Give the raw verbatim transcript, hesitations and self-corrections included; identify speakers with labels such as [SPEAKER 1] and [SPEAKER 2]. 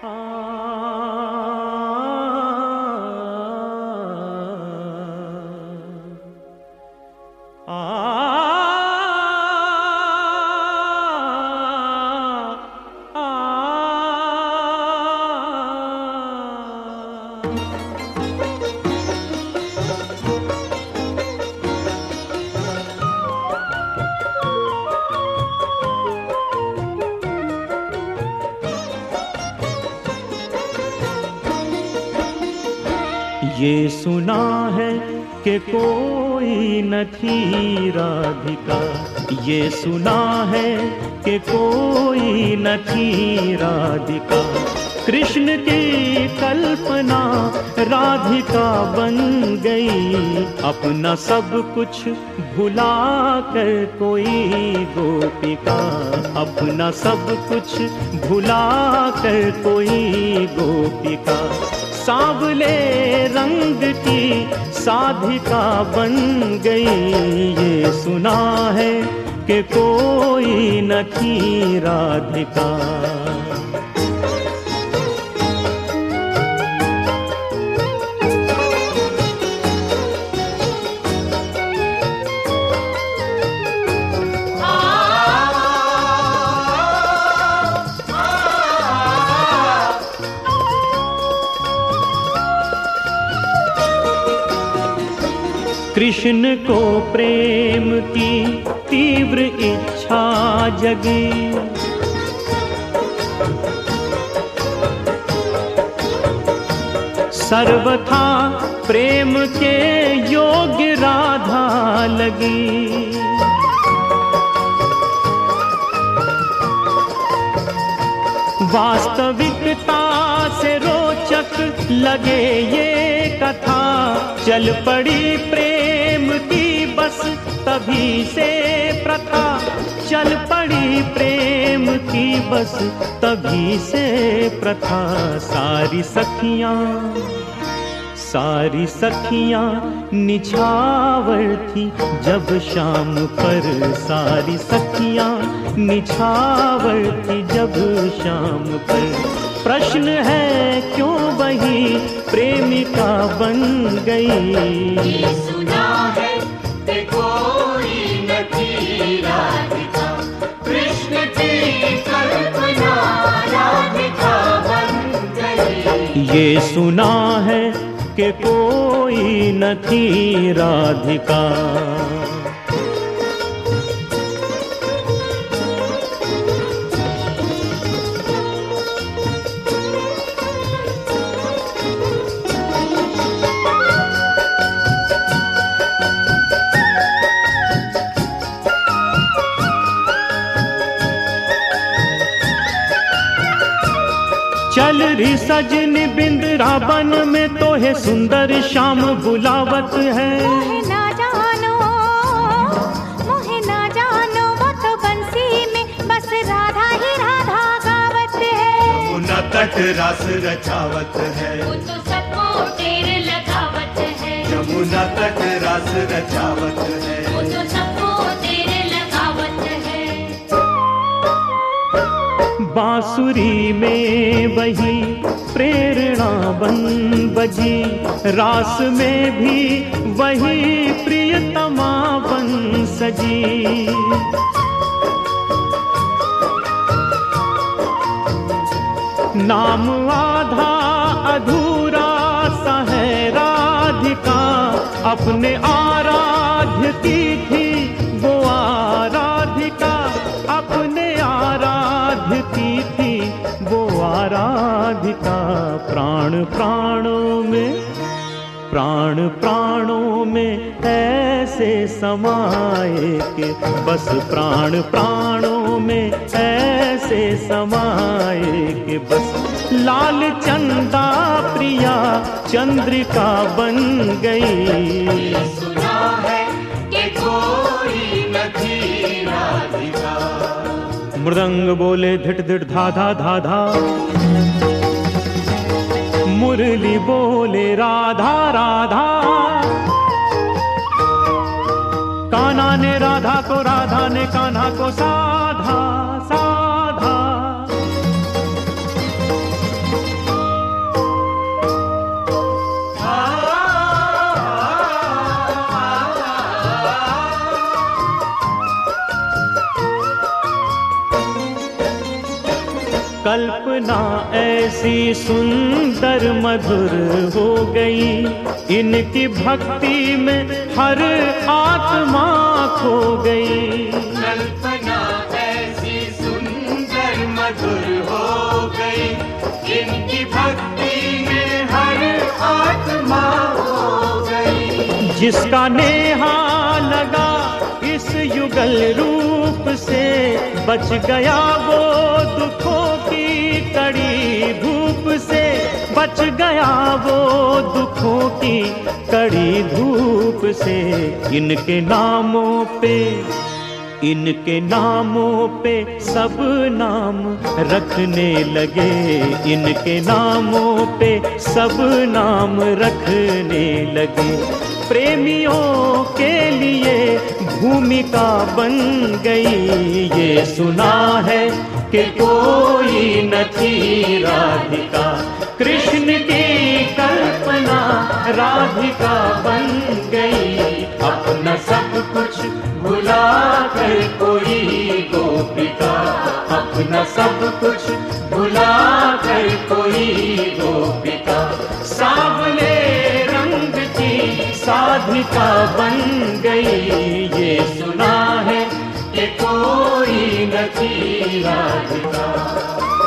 [SPEAKER 1] ये सुना है कि कोई न थी राधिका, ये सुना है कि कोई न थी राधिका, कृष्ण की कल्पना राधिका बन गई। अपना सब कुछ भुला कर कोई गोपिका, अपना सब कुछ भुला कर कोई गोपिका, सांवले रंग की साधिका बन गई। ये सुना है कि कोई न थी राधिका। कृष्ण को प्रेम की तीव्र इच्छा जगी, सर्वथा प्रेम के योग्य राधा लगी। वास्तविकता से रोचक लगे ये कथा, चल पड़ी प्रेम की बस तभी से प्रथा, चल पड़ी प्रेम की बस तभी से प्रथा। सारी सखियां सारी सखियां निछावर थी जब शाम पर, सारी सखियां निछावर थी जब शाम पर। प्रश्न है क्यों वही प्रेमिका बन गई।
[SPEAKER 2] ये सुना है कि कोई न थी राधिका, कृष्ण की कल्पना राधिका बन गई।
[SPEAKER 1] ये सुना है कि कोई न थी राधिका। चल री सजनी बिंद्रावन में तो है सुंदर श्याम बुलावत है।
[SPEAKER 3] मोहे ना जानो मोहे ना जानो वो तो बंसी में बस राधा ही राधा गावत है।
[SPEAKER 4] यमुना तट रास रचावत है,
[SPEAKER 2] वो तो सबको टेर लगावत है।
[SPEAKER 4] यमुना तट रास रचावत है,
[SPEAKER 2] वो तो सबको टेर लगावत है।
[SPEAKER 1] बांसुरी में वही प्रेरणा बन बजी, रास में भी वही प्रियतमा बन सजी। नाम आधा अधूरा सा है राधिका, अपने आराध्य की थी वो आराधिका, अपने आराध्य की थी वो आराधिका। प्राण प्राणों में प्राण प्राणों में ऐसे समाये के बस, प्राण प्राणों में ऐसे समाये के बस। लाल चंदा प्रिया चंद्रिका बन गई।
[SPEAKER 2] सुना है कि कोई न थी राधिका।
[SPEAKER 1] मृदंग बोले धिट धिट धा धा धा धा, मुरली बोले राधा राधा। कान्हा ने राधा को, राधा ने कान्हा को साधा साधा। कल्पना ऐसी सुंदर मधुर हो गई, इनकी भक्ति में हर आत्मा खो गई।
[SPEAKER 4] कल्पना ऐसी सुंदर मधुर हो गई, इनकी भक्ति में हर आत्मा हो गई।
[SPEAKER 1] जिसका नेहा लगा इस युगल रूप से, बच गया वो दुखों की कड़ी धूप से, बच गया वो दुखों की कड़ी धूप से। इनके नामों पे, इनके नामों पे सब नाम रखने लगे, इनके नामों पे सब नाम रखने लगे। प्रेमियों के लिए भूमिका बन गई, ये सुना है कि कोई न थी राधिका, कृष्ण की कल्पना राधिका बन गई। अपना सब कुछ भुला कर कोई गोपिका, अपना सब कुछ भुला कर कोई गोपिका, सांवले रंग की साधिका बन गई। ये सुना है कि कोई न थी राधिका।